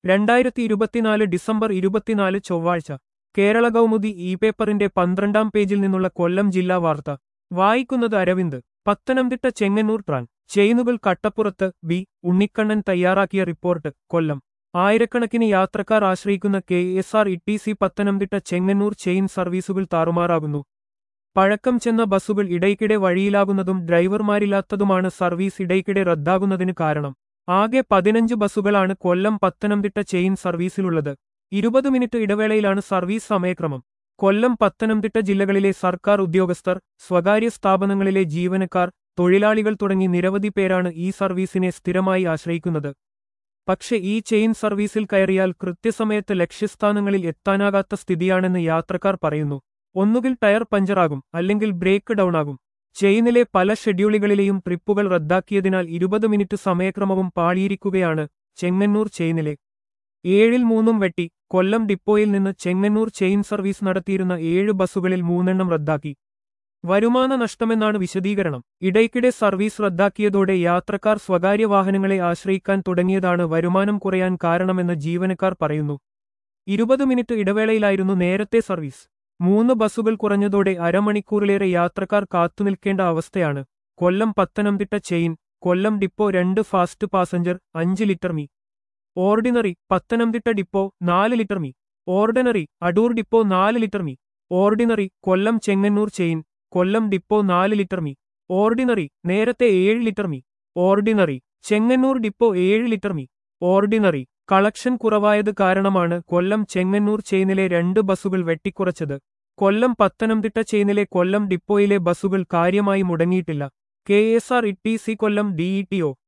2024 December 24 ചൊവ്വാഴ്ച Kerala Kaumudi E പേപ്പറിന്റെ 12-ാം പേജിൽ നിന്നുള്ള കൊല്ലം ജില്ലാ വാർത്ത വായിക്കുന്നത് അരവിന്ദ്. പത്തനംതിട്ട ചെങ്ങന്നൂർ ട്രാൻ ചെയിനുകൾ കട്ടപ്പുറത്ത് ബി ഉണ്ണിക്കണ്ണൻ തയ്യാറാക്കിയ റിപ്പോർട്ട്. കൊല്ലം ആയിരക്കണക്കിന് യാത്രക്കാർ ആശ്രയിക്കുന്ന KSRTC പത്തനംതിട്ട ചെങ്ങന്നൂർ ചെയിൻ സർവീസുകൾ താറുമാറാകുന്നു. പഴക്കം ചെന്ന ബസ്സുകൾ ഇടയ്ക്കിടെ വഴിയിലാകുന്നതും ഡ്രൈവർമാരില്ലാത്തതുമാണ് സർവീസ് ഇടയ്ക്കിടെ റദ്ദാകുന്നതിന് കാരണം. ആകെ 15 ബസ്സുകളാണ് കൊല്ലം പത്തനംതിട്ട ചെയിൻ സർവീസിലുള്ളത്. 20 മിനിറ്റ് ഇടവേളയിലാണ് സർവീസ് സമയക്രമം. കൊല്ലം പത്തനംതിട്ട ജില്ലകളിലെ സർക്കാർ ഉദ്യോഗസ്ഥർ, സ്വകാര്യ സ്ഥാപനങ്ങളിലെ ജീവനക്കാർ, തൊഴിലാളികൾ തുടങ്ങി നിരവധി പേരാണ് ഈ സർവീസിനെ സ്ഥിരമായി ആശ്രയിക്കുന്നത്. പക്ഷേ ഈ ചെയിൻ സർവീസിൽ കയറിയാൽ കൃത്യസമയത്ത് ലക്ഷ്യസ്ഥാനങ്ങളിൽ എത്താനാകാത്ത സ്ഥിതിയാണെന്ന് യാത്രക്കാർ പറയുന്നു. ഒന്നുകിൽ ടയർ പഞ്ചറാകും, അല്ലെങ്കിൽ ബ്രേക്ക് ഡൗണാകും. ചെയിനിലെ പല ഷെഡ്യൂളുകളിലെയും ട്രിപ്പുകൾ റദ്ദാക്കിയതിനാൽ 20 മിനിറ്റ് സമയക്രമവും പാളിയിരിക്കുകയാണ്. ചെങ്ങന്നൂർ ചെയിനിലെ 7-ൽ 3 വെട്ടി. കൊല്ലം ഡിപ്പോയിൽ നിന്ന് ചെങ്ങന്നൂർ ചെയിൻ സർവീസ് നടത്തിയിരുന്ന 7 ബസ്സുകളിൽ 3 റദ്ദാക്കി. വരുമാന നഷ്ടമെന്നാണ് വിശദീകരണം. ഇടയ്ക്കിടെ സർവീസ് റദ്ദാക്കിയതോടെ യാത്രക്കാർ സ്വകാര്യ വാഹനങ്ങളെ ആശ്രയിക്കാൻ തുടങ്ങിയതാണ് വരുമാനം കുറയാൻ കാരണമെന്ന് ജീവനക്കാർ പറയുന്നു. 20 മിനിറ്റ് ഇടവേളയിലായിരുന്നു നേരത്തെ സർവീസ്. 3 ബസ്സുകൾ കുറഞ്ഞതോടെ അരമണിക്കൂറിലേറെ യാത്രക്കാർ കാത്തുനിൽക്കേണ്ട അവസ്ഥയാണ്. Kollam Pathanamthitta chain Kollam depot 2 fast passenger 5 ലിറ്റർ മീ. ഓർഡിനറി പത്തനംതിട്ട ഡിപ്പോ 4 ലിറ്റർ മീ. ഓർഡിനറി അടൂർ ഡിപ്പോ 4 ലിറ്റർ മീ. Ordinary Kollam Chengannur chain Kollam depot 4 ലിറ്റർ മീ. ഓർഡിനറി നേരത്തെ 7 ലിറ്റർ മീ. ഓർഡിനറി ചെങ്ങന്നൂർ ഡിപ്പോ 7 ലിറ്റർ മീ. ഓർഡിനറി കളക്ഷൻ കുറവായത് കാരണമാണ് കൊല്ലം ചെങ്ങന്നൂർ ചെയിനിലെ 2 ബസ്സുകൾ വെട്ടിക്കുറച്ചത്. കൊല്ലം പത്തനംതിട്ട ചെയിനിലെ കൊല്ലം ഡിപ്പോയിലെ ബസ്സുകൾ കാര്യമായി മുടങ്ങിയിട്ടില്ല. KSRTC കൊല്ലം DETO